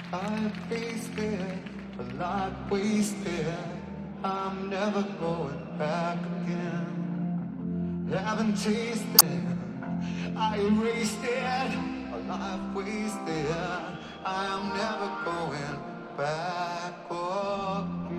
I tasted a life wasted. I'm never going back again. Haven't tasted, I erased it. A life wasted. I am never going back. Oh.